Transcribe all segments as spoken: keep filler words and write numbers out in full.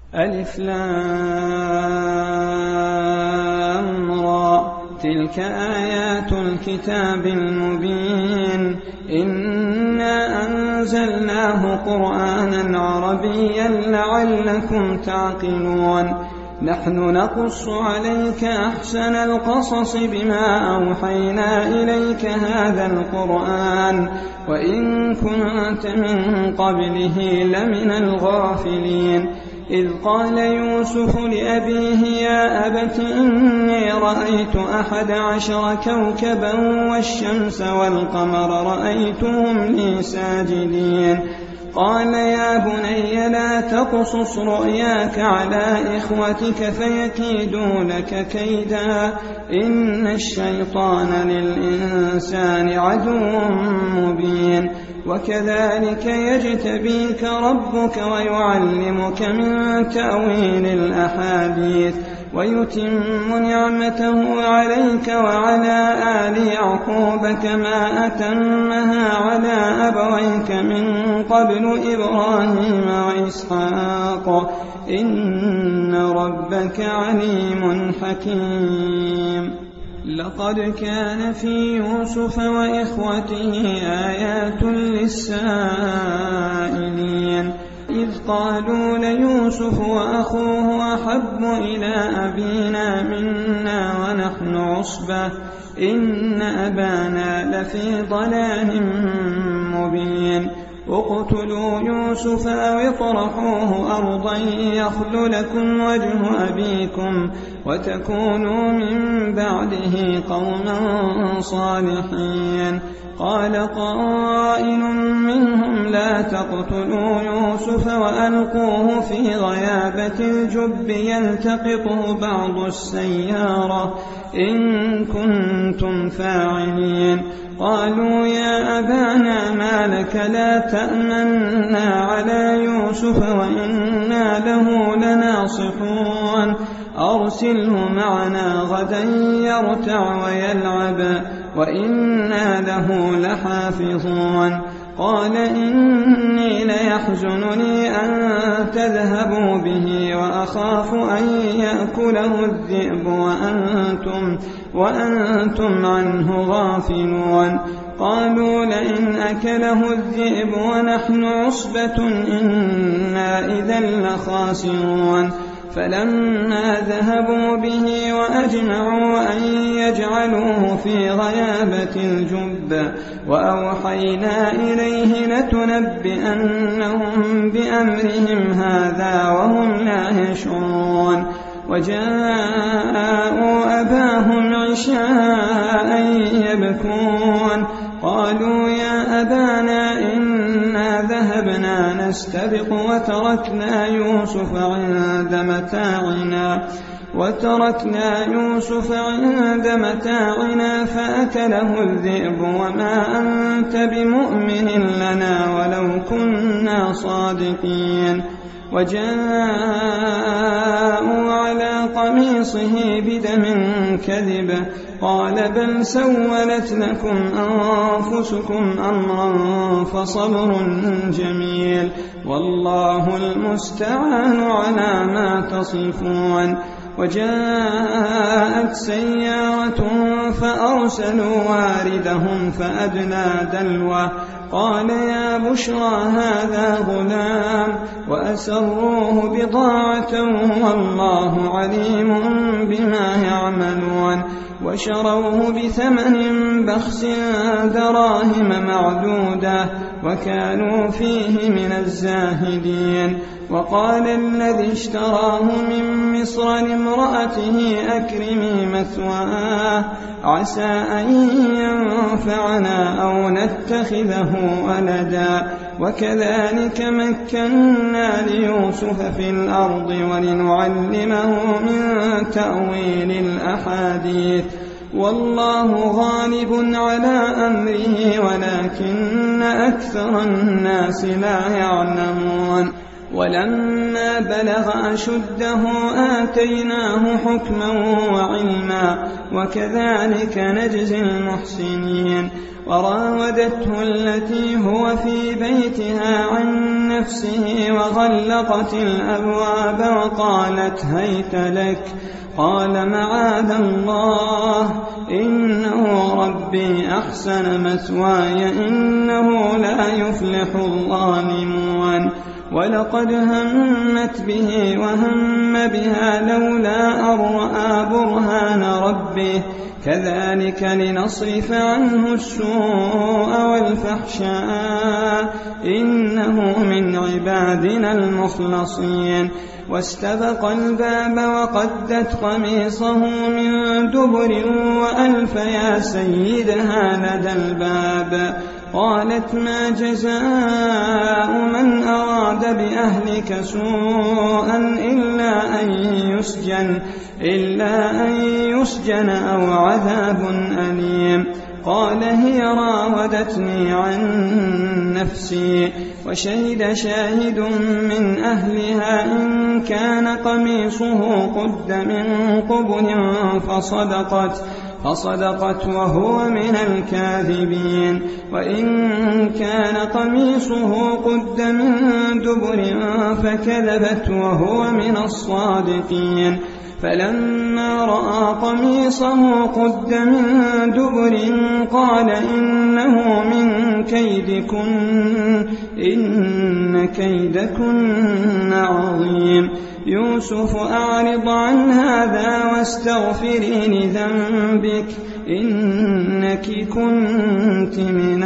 ألف لام را تلك آيات الكتاب المبين إنا أنزلناه قرآنا عربيا لعلكم تعقلون نحن نقص عليك أحسن القصص بما أوحينا إليك هذا القرآن وإن كنت من قبله لمن الغافلين إذ قال يوسف لأبيه يا أبت إني رأيت أحد عشر كوكبا والشمس والقمر رأيتهم لي ساجدين قال يا بني لا تقصص رؤياك على إخوتك فيكيدوا لك كيدا إن الشيطان للإنسان عدو مبين وكذلك يجتبيك ربك ويعلمك من تأويل الأحاديث ويتم نعمته عليك وعلى آل يعقوب كما أتمها على أبويك من قبل إبراهيم وإسحاق إن ربك عليم حكيم لقد كان في يوسف وإخوته آيات للسائلين إذ قالوا ليوسف وأخوه أحب إلى أبينا منا ونحن عصبة إن أبانا لفي ضلال مبين اقتلوا يوسف أو اطرحوه أرضا يخل لكم وجه أبيكم وتكونوا من بعده قوما صالحين قال قائل منهم لا تقتلوا يوسف وألقوه في غيابة الجب يلتقطه بعض السيارة إن كنتم فاعلين قالوا يا أبانا ما لك لا تأمنا على يوسف وإنا له لناصحون أرسله معنا غدا يرتع ويلعب وإنا له لحافظون قال إني ليحزنني أن تذهبوا به وأخاف أن يأكله الذئب وأنتم, وأنتم عنه غافلون قالوا لئن أكله الذئب ونحن عصبة إنا إذا لخاسرون فلما ذهبوا به وأجمعوا أن يجعلوه في غيابة الجب وأوحينا إليه لتنبئنهم بأمرهم هذا وهم لا يشعرون وجاءوا أباهم عشاء يبكون قالوا يا أبانا إنا ذهبنا نستبق وتركنا يوسف عند متاعنا وتركنا يوسف عند متاعنا فأكله الذئب وما أنت بمؤمن لنا ولو كنا صادقين وجاءوا على قميصه بدم كذب قال بل سولت لكم أنفسكم أمرا فصبر جميل والله المستعان على ما تصفون وجاءت سيارة فأرسلوا واردهم فأدلى دلوه قال يا بشرى هذا غلام وأسروه بضاعة والله عليم بما يعملون وشروه بثمن بخس دراهم معدودة وكانوا فيه من الزاهدين وقال الذي اشتراه من مصر لامرأته أكرمي مثواه عسى أن ينفعنا أو نتخذه ولدا وكذلك مكنا ليوسف في الأرض ولنعلمه من تأويل الأحاديث والله غالب على أمره ولكن أكثر الناس لا يعلمون ولما بلغ أشده آتيناه حكما وعلما وكذلك نجزي المحسنين وراودته التي هو في بيتها عن نفسه وغلقت الأبواب وقالت هيت لك. قال معاذ الله إنه ربي أحسن مثواي إنه لا يفلح الظالمون. ولقد همت به وهم بها لولا أن رأى برهان ربه كذلك لنصرف عنه السوء والفحشاء إنه من عبادنا المخلصين. واستبق الباب وقدت قميصه من دبر وألف يا سيدها لدى الباب. قالت ما جزاء من أراد بأهلك سوءا إلا أن يسجن, إلا أن يسجن أو عذاب أليم. قال هي راودتني عن نفسي. وشهد شاهد من أهلها إن كان قميصه قد من قبل فصدقت فصدقت وهو من الكاذبين. وإن كان قميصه قد من دبر فكذبت وهو من الصادقين. فلما رأى قميصه قد من دبر قال إنه من كيدكن إن كيدكن عظيم. يوسف أعرض عن هذا واستغفري لذنبك إنك كنت من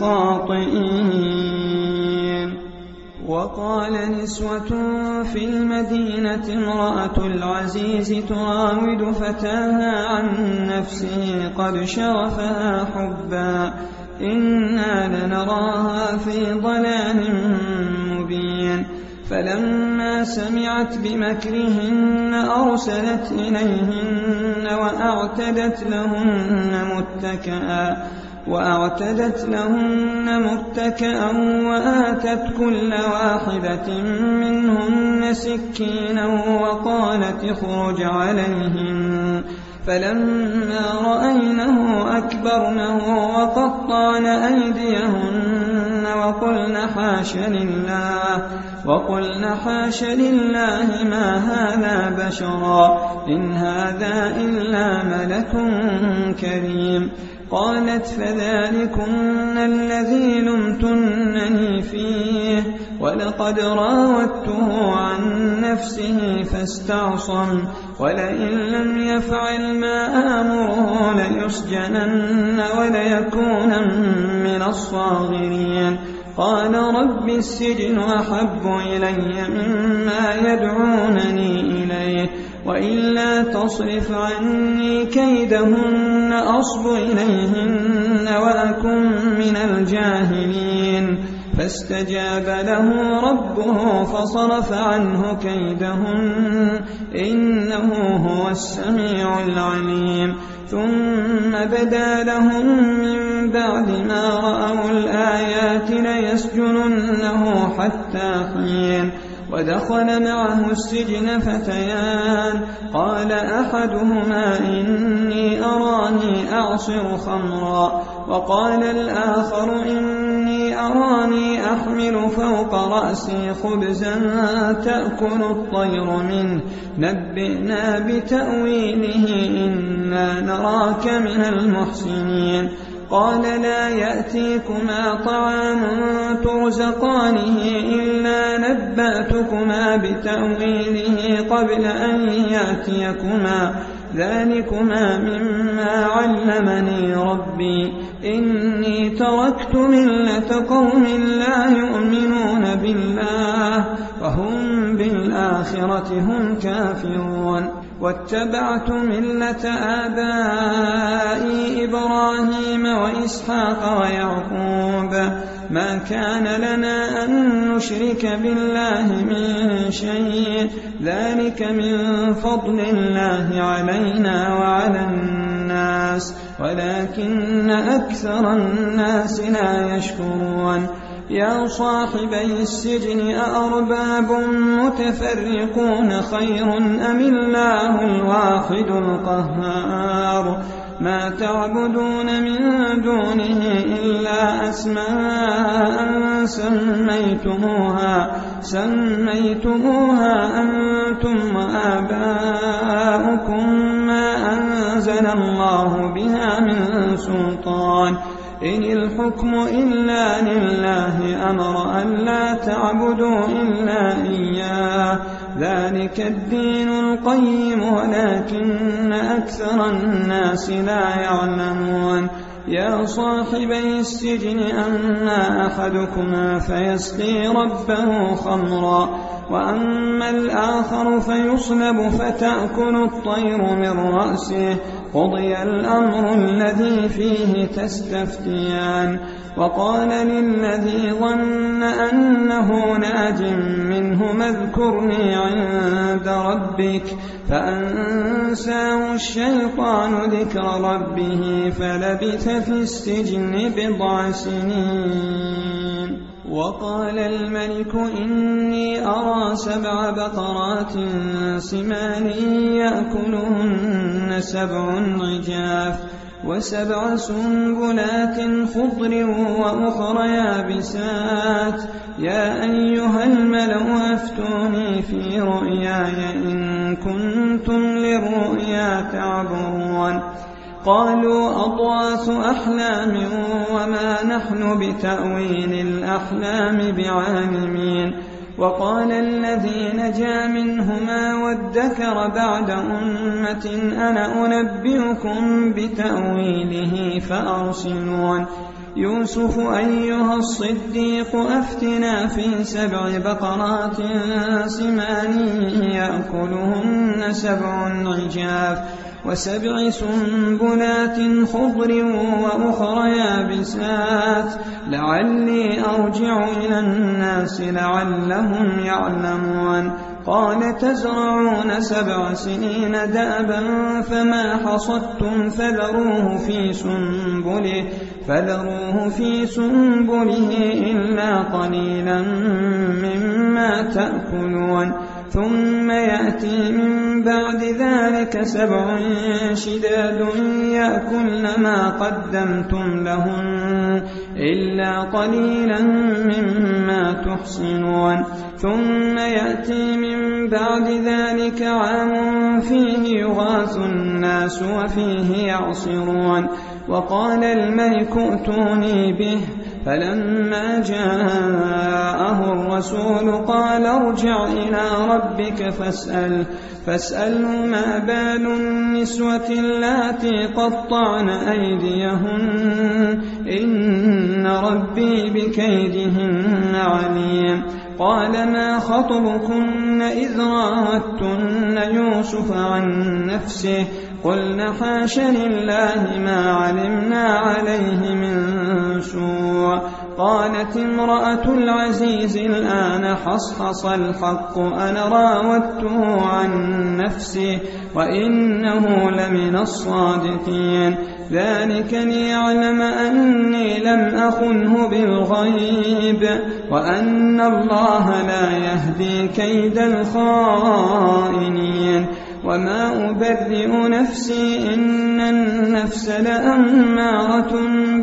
الخاطئين. وقال نسوة في المدينة امرأة العزيز تراود فتاها عن نفسه قد شغفها حبا إنا لنراها في ضلال مبين. فلما سمعت بمكرهن أرسلت إليهن وأعتدت لهن متكئا وأعتدت لهن متكئا وآتت كل واحدة منهن سكينا وقالت اخرج عليهن. فلما رأينه أكبرنه وقطعن أيديهن وقلن حاش لله وقلن حاش لله ما هذا بشرا إن هذا إلا ملك كريم. قالت فذلكن الذي لمتنني فيه ولقد راودته عن نفسه فاستعصم ولئن لم يفعل ما آمره ليسجنن وليكون من الصاغرين. قال رب السجن أحب إلي مما يدعونني إليه وإلا تصرف عني كيدهن أصب إليهن وأكن من الجاهلين. فاستجاب له ربه فصرف عنه كيدهن إنه هو السميع العليم. ثم بدا لهم من بعد ما رأوا الآيات ليسجننه حتى حين. ودخل معه السجن فتيان قال أحدهما إني أراني أعصر خمرا وقال الآخر إني أراني أحمل فوق رأسي خبزا تأكل الطير منه نبئنا بتأويله إنا نراك من المحسنين. قال لا يأتيكما طعام ترزقانه إلا نبأتكما بتأويله قبل أن يأتيكما ذلكما مما علمني ربي إني تركت ملة قوم لا يؤمنون بالله وهم بالآخرة هم كافرون. واتبعت ملة آبائي إبراهيم وإسحاق ويعقوب ما كان لنا أن نشرك بالله من شيء ذلك من فضل الله علينا وعلى الناس ولكن أكثر الناس لا يشكرون. يا صاحبي السجن أأرباب متفرقون خير أم الله الواحد القهار ما تعبدون من دونه إلا أسماء سميتموها سميتموها أنتم وآباؤكم ما أنزل الله بها من سلطان إن الحكم إلا لله أمر أن لا تعبدوا إلا إياه ذلك الدين القيم ولكن أكثر الناس لا يعلمون يا صاحبي السجن أما أحدكما فيسقي ربه خمرا وأما الآخر فيصلب فتأكل الطير من رأسه قضي الأمر الذي فيه تستفتيان وقال للذي ظن أنه ناج منه اذكرني عند ربك فأنساه الشيطان ذكر ربه فلبث في السجن بضع سنين وقال الملك إني أرى سبع بقرات سمان يأكلهن سبع عجاف وسبع سنبلات خضر وأخر يابسات يا أيها الملأ أفتوني في رؤياي إن كنتم للرؤيا تعبرون قالوا أضغاث أحلام وما نحن بتأويل الأحلام بعالمين وقال الذي نجا منهما وادكر بعد أمة أنا أنبئكم بتأويله فأرسلون يوسف أيها الصديق أفتنا في سبع بقرات سمان يأكلهن سبع عجاف وسبع سنبلات خضر وأخر يابسات لعلي أرجع إلى الناس لعلهم يعلمون قال تزرعون سبع سنين دأبا فما حصدتم فذروه في سنبله فذروه في سنبله إلا قليلا مما تأكلون ثم يأتي من بعد ذلك سبع شداد يأكلن ما قدمتم لهن إلا قليلا مما تحصنون ثم يأتي من بعد ذلك عام فيه يغاث الناس وفيه يعصرون وقال الملك ائتوني به فلما جاءه الرسول قال ارجع إلى ربك فاسأل فاسأله ما بال النسوة اللاتي قطعن أيديهن إن ربي بكيدهن عليم قال ما خطبكن إذ راوتن يوسف عن نفسه قلنا حاش لله ما علمنا عليه من سوء قالت امرأة العزيز الآن حصحص الحق أنا راودته عن نفسه وإنه لمن الصادقين ذلك ليعلم أني لم أخنه بالغيب وأن الله لا يهدي كيد الخائنين وما أبرئ نفسي إن النفس لأمارة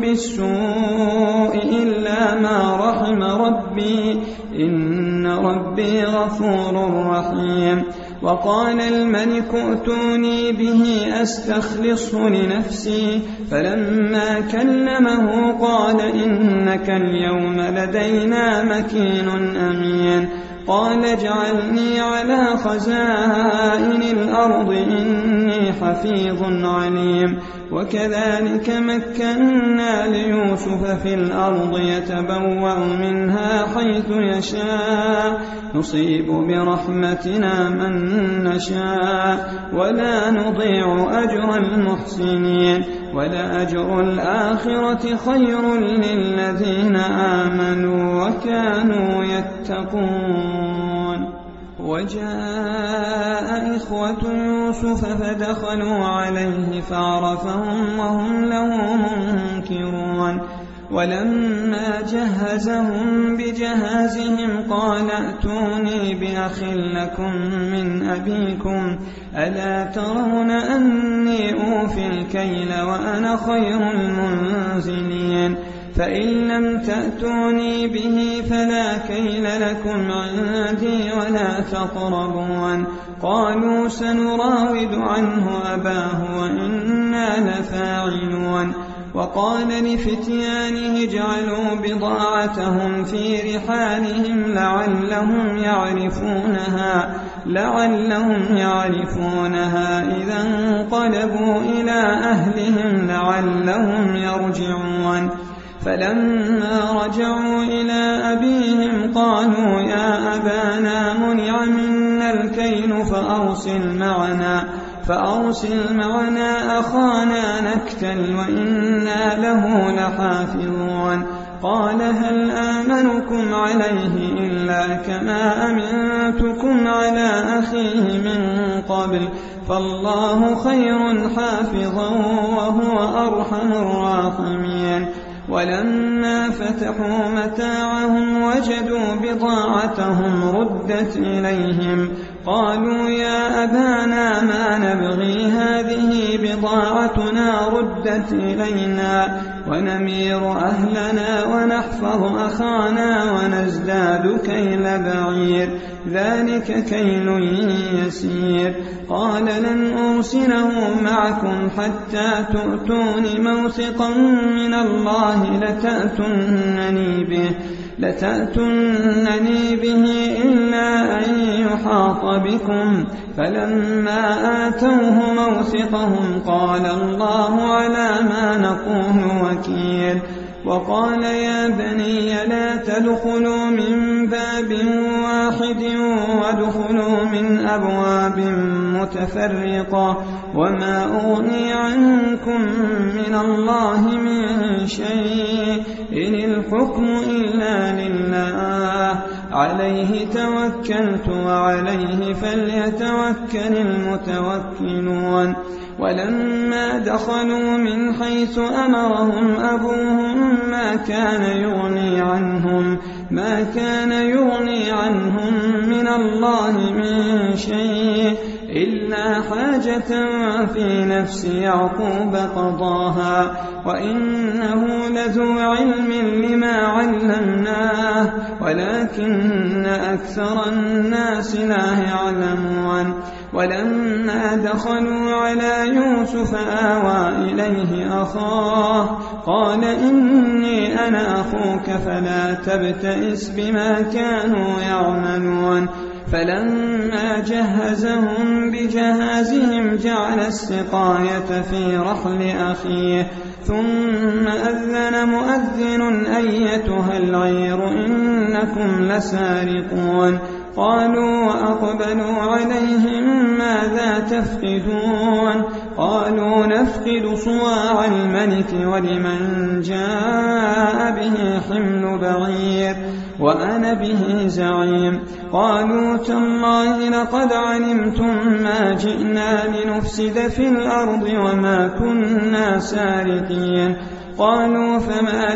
بالسوء إلا ما رحم ربي إن ربي غفور رحيم وقال الملك ائتوني به أستخلصه لنفسي فلما كلمه قال إنك اليوم لدينا مكين أمين قال اجعلني على خزائن الأرض إني حفيظ عليم وكذلك مكنا ليوسف في الأرض يتبوأ منها حيث يشاء نصيب برحمتنا من نشاء ولا نضيع أجر المحسنين ولأجر الآخرة خير للذين آمنوا وكانوا يتقون وجاء إخوة يوسف فدخلوا عليه فعرفهم وهم له منكرون ولما جهزهم بجهازهم قال ائتوني بأخ لكم من أبيكم ألا ترون أني أوفي الكيل وأنا خير المنزلين فإن لم تأتوني به فلا كيل لكم عندي ولا تقربون قالوا سنراود عنه أباه وإنا لفاعلون وقال لفتيانه اجعلوا بضاعتهم في رحالهم لعلهم يعرفونها لعلهم يعرفونها إذا انقلبوا إلى أهلهم لعلهم يرجعون فلما رجعوا إلى أبيهم قالوا يا أبانا منع منا الكيل فأرسل معنا فأرسل معنا أخانا نكتل وإنا له لحافظون قال هل آمنكم عليه إلا كما أمنتكم على أخيه من قبل فالله خير حافظا وهو أرحم الراحمين ولما فتحوا متاعهم وجدوا بضاعتهم ردت إليهم قالوا يا أبانا ما نبغي هذه بضاعتنا ردت إلينا ونمير أهلنا ونحفظ أخانا ونزداد كيل بعير ذلك كيل يسير قال لن أرسله معكم حتى تؤتون موثقا من الله لتأتونني به لتأتونني به إلا أن يحاط بكم فلما آتوه موثقهم قال الله على ما نقول وكيل وقال يا بني لا تدخلوا من باب واحد وادخلوا من أبواب متفرقة وما أغني عنكم من الله من شيء إن الحكم إلا لله عليه توكلت وعليه فليتوكل المتوكلون ولما دخلوا من حيث أمرهم أبوهم ما كان يغني عنهم ما كان يغني عنهم من الله من شيء إلا حاجة في نفس يعقوب قضاها وإنه لذو علم لما علمناه ولكن أكثر الناس لا يعلمون ولما دخلوا على يوسف آوى إليه أخاه قال إني أنا أخوك فلا تبتئس بما كانوا يعملون فلما جهزهم بجهازهم جعل السقاية في رحل أخيه ثم أذن مؤذن أيتها العير إنكم لسارقون قالوا وأقبلوا عليهم ماذا تفقدون قالوا نفقد صواع الملك ولمن جاء به حمل بعير وأنا به زعيم قالوا تالله لقد علمتم ما جئنا لنفسد في الأرض وما كنا سارقين قالوا فما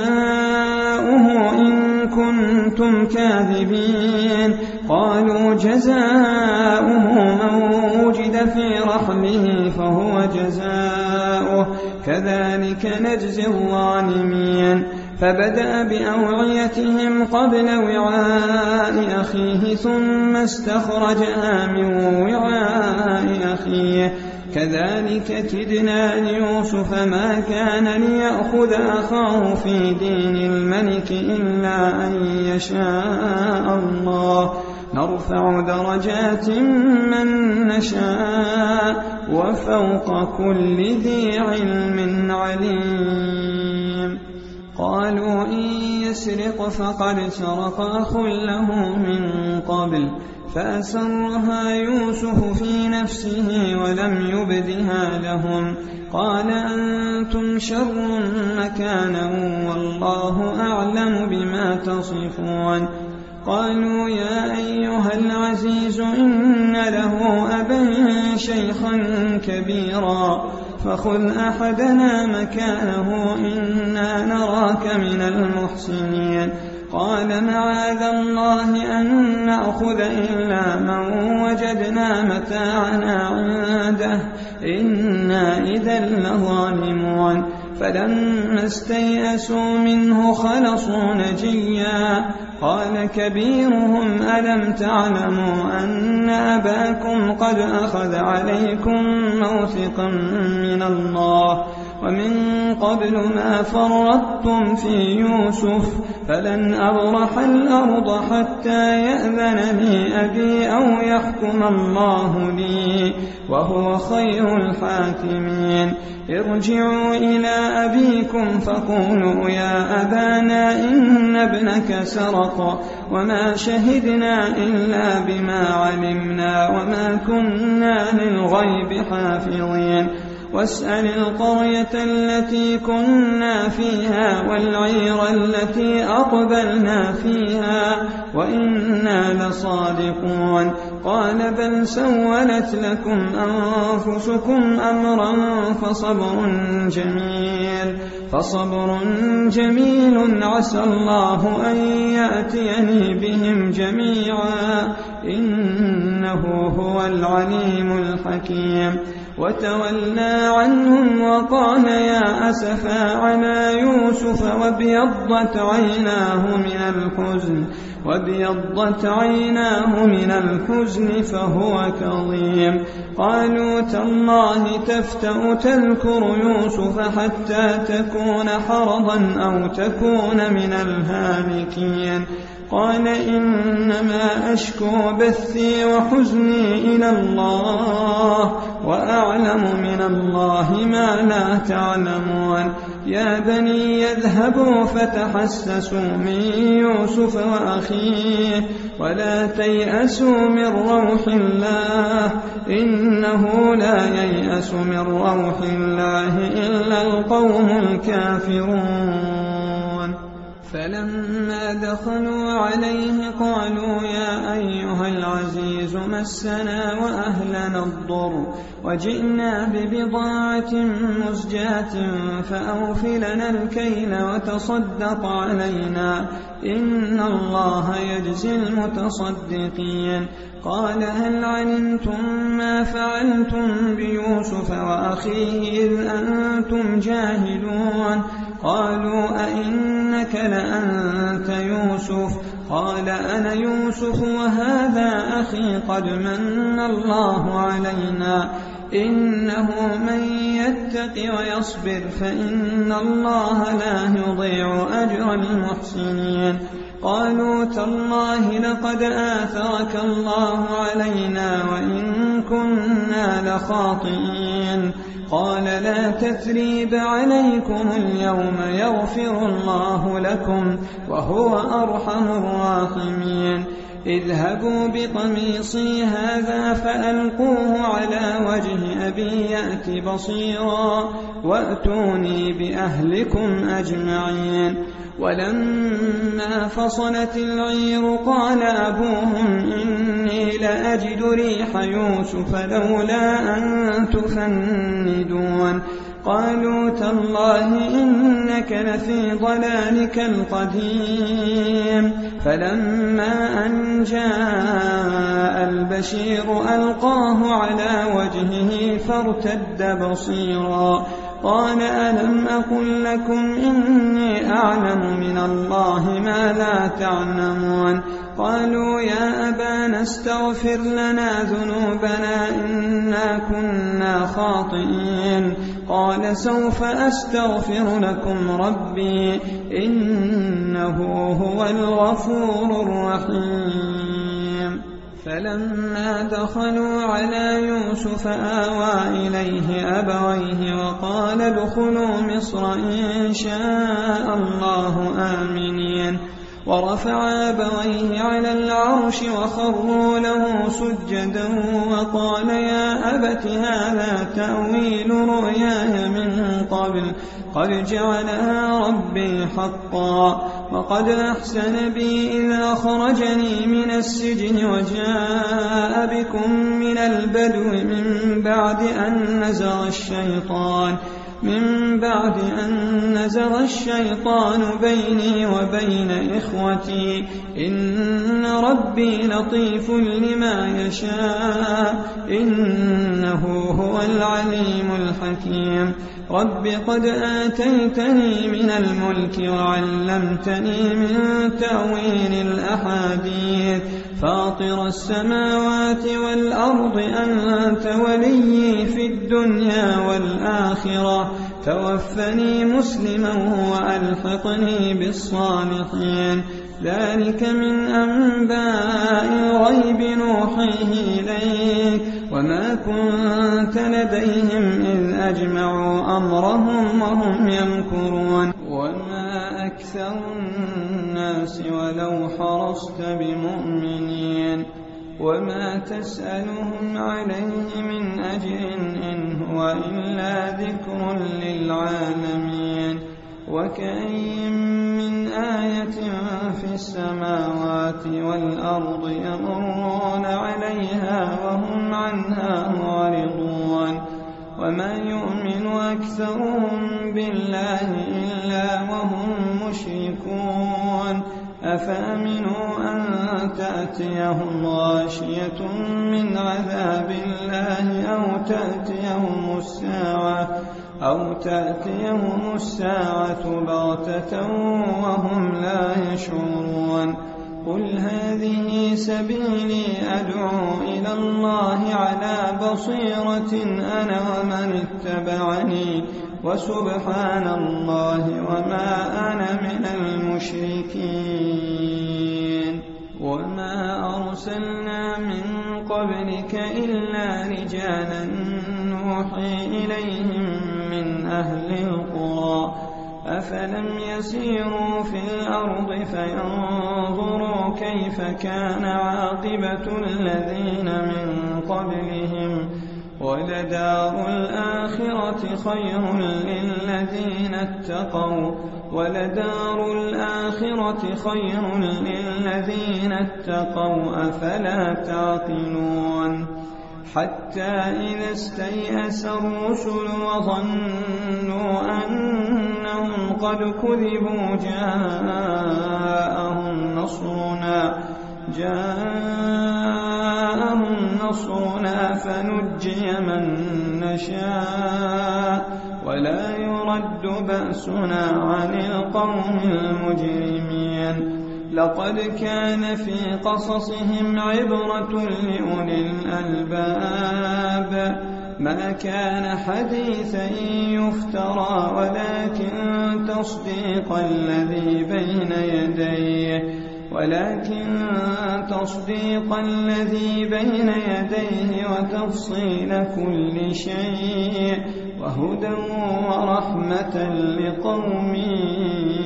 جزاؤه إن كنتم كاذبين قالوا جزاؤه من وجد في رحله فهو جزاؤه كذلك نجزي الظالمين فبدأ بأوعيتهم قبل وعاء أخيه ثم استخرجها من وعاء أخيه كذلك كدنا ليوسف ما كان ليأخذ أخاه في دين الملك إلا أن يشاء الله نرفع درجات من نشاء وفوق كل ذي علم عليم قالوا إن يسرق فقد سرق أخ له من قبل فأسرها يوسف في نفسه ولم يبدها لهم قال أنتم شر مكانا والله أعلم بما تصفون قالوا يا أيها العزيز إن له أبا شيخا كبيرا فخذ أحدنا مكانه إنا نراك من المحسنين قال معاذ الله أن نأخذ إلا من وجدنا متاعنا عنده إنا إذا لظالمون فلما استيئسوا منه خلصوا نجيا قال كبيرهم ألم تعلموا أن أباكم قد أخذ عليكم موثقا من الله ومن قبل ما فرطتم في يوسف فلن أبرح الأرض حتى يأذن لي أبي أو يحكم الله لي وهو خير الحاكمين ارجعوا إلى أبيكم فقولوا يا أبانا إن ابنك سرق وما شهدنا إلا بما علمنا وما كنا للغيب حافظين واسأل القرية التي كنا فيها والعير التي أقبلنا فيها وإنا لصادقون قال بل سولت لكم أنفسكم أمرا فصبر جميل فصبر جميل عسى الله أن يأتيني بهم جميعا إنه هو العليم الحكيم وتولى عنهم وقال يا أسفا على يوسف وابيضت عيناه من الحزن وابيضت عيناه من الحزن فهو كظيم قالوا تالله تفتأ تذكر يوسف حتى تكون حرضا أو تكون من الهالكين قال إنما أشكو بثي وحزني إلى الله وأعلم من الله ما لا تعلمون يا بني يذهبوا فتحسسوا من يوسف وأخيه ولا تيأسوا من روح الله إنه لا ييأس من روح الله إلا القوم الكافرون فلما دخلوا عليه قالوا يا أيها العزيز مسنا وأهلنا الضر وجئنا ببضاعة مزجاة فأوفلنا الكيل وتصدق علينا إن الله يجزي المتصدقين قال هل علمتم ما فعلتم بيوسف وأخيه إذ أنتم جاهلون قالوا أئنك لأنت يوسف قال أنا يوسف وهذا أخي قد من الله علينا إنه من يتق ويصبر فإن الله لا يضيع أجر المحسنين قالوا تالله لقد آثرك الله علينا وإن كنا لخاطئين قال لا تثريب عليكم اليوم يغفر الله لكم وهو أرحم الراحمين اذهبوا بقميصي هذا فألقوه على وجه أبي يأت بصيرا وأتوني بأهلكم أجمعين ولما فصلت العير قال أبوهم إني لأجد ريح يوسف لولا أن تفندون قالوا تالله إنك لفي ضلالك القديم فلما أن جاء البشير ألقاه على وجهه فارتد بصيرا قال ألم أقل لكم إني أعلم من الله ما لا تعلمون قالوا يا أبانا استغفر لنا ذنوبنا إنا كنا خاطئين قال سوف أستغفر لكم ربي إنه هو الغفور الرحيم فلما دخلوا على يوسف آوى إليه أبويه وقال ادخلوا مصر إن شاء الله آمنين ورفع أبويه على العرش وخروا له سجدا وقال يا أبت هذا تأويل رؤياي من قبل قد جعلها ربي حقا وقد أحسن بي إذا أخرجني من السجن وجاء بكم من البدو من بعد أن نزغ الشيطان من بعد أن نزغ الشيطان بيني وبين إخوتي إن ربي لطيف لما يشاء إنه هو العليم الحكيم رب قد آتيتني من الملك وعلمتني من تأويل الأحاديث فاطر السماوات والأرض أنت ولي في الدنيا والآخرة توفني مسلما وألحقني بالصالحين ذلك من أنباء الغيب نوحيه إليك وما كنت لديهم إذ أجمعوا أمرهم وهم يمكرون وما أكثر الناس ولو حرصت بمؤمنين وما تسألهم عليه من أجر إن هو إلا ذكر للعالمين وكأين من آية في السماوات والأرض يمرون عليها وهم عنها معرضون وما يؤمن أكثرهم بالله إلا وهم مشركون أفأمنوا أن تأتيهم غاشية من عذاب الله أو تأتيهم الساعة أو تأتيهم الساعة بغتة وهم لا يشعرون قل هذه سبيلي أدعو إلى الله على بصيرة أنا ومن اتبعني وسبحان الله وما أنا من المشركين وما أرسلنا من قبلك إلا رجالا نوحي إليهم من أهل القرى أفلم يسيروا في الأرض فينظروا كيف كان عاقبة الذين من قبلهم ولدار الآخرة خير للذين اتقوا ولدار الآخرة خير للذين اتقوا أفلا تعقلون حتى إذا استيأس الرسل وظنوا أنهم قد كذبوا جاءهم نصرنا جاءهم نصرنا فنجي من نشاء ولا يرد بأسنا عن القوم المجرمين لقد كان في قصصهم عبرة لأولي الألباب ما كان حديثا يفترى ولكن تصديق الذي بين يديه ولكن تصديق الذي بين يديه وتفصيل كل شيء وهدى ورحمة لقوم